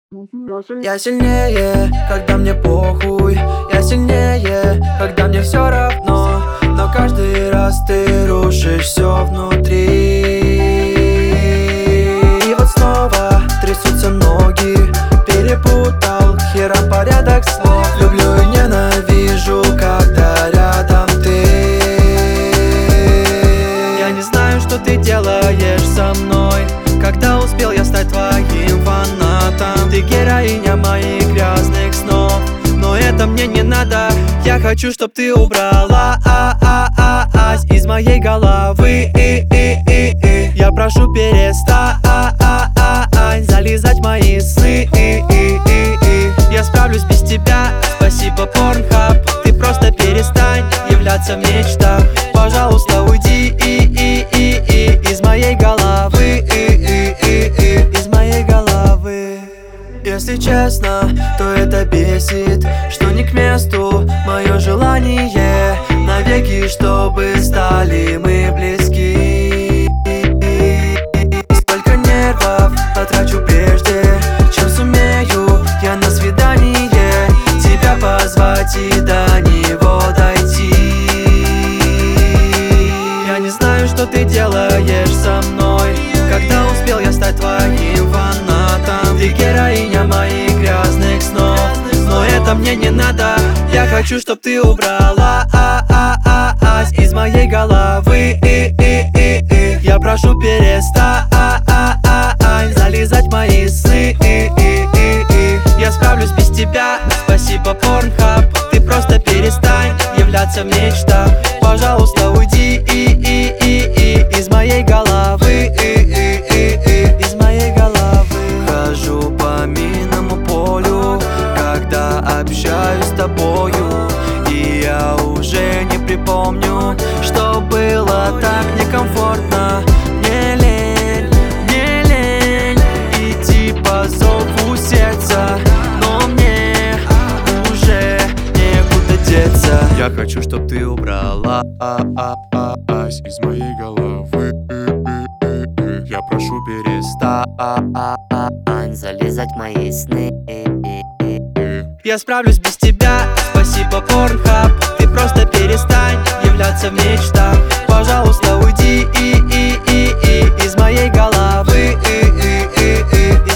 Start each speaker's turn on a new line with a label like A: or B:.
A: Я сильнее, когда мне похуй. Я сильнее, когда мне все равно. Но каждый раз ты рушишь все внутри. И вот снова трясутся ноги. Перепутал хером порядок слов. Люблю и ненавижу, когда рядом ты. Я не знаю, что ты делаешь со мной. Когда успел я стать твоим фанатом? Ты героиня моих грязных снов. Но это мне не надо. Я хочу, чтоб ты убрала из моей головы. Я прошу, перестань залезать в мои сны. Я справлюсь без тебя. Спасибо, Pornhub. Ты просто перестань являться в мечтах. Пожалуйста, уйди из моей головы. Из моей головы. Если честно, то это бесит, что не к месту мое желание навеки, чтобы стали мы близки. Столько нервов потрачу прежде, чем сумею я на свидание тебя позвать и до него дойти. Я не знаю, что ты делаешь со мной. Когда успел я стать твоим фанатом? Ты героиня моих грязных снов. Но это мне не надо. Я хочу, чтоб ты убрала из моей головы. Я прошу, перестань залезать в мои сны. Я справлюсь без тебя. Спасибо, Pornhub. Ты просто перестань являться в мечтах. Пожалуйста, уйди из моей головы. Из моей головы. Хожу по минному полю, когда общаюсь с тобою. И я уже не припомню, что было так некомфортно. Мне лень идти по зову сердца, но мне уже некуда деться.
B: Я хочу, чтоб ты убрала из моей головы. Я прошу, перестань
C: залезать в мои сны.
A: Я справлюсь без тебя. Спасибо, Pornhub. Ты просто перестань являться в мечтах. Пожалуйста, уйди из моей головы. Из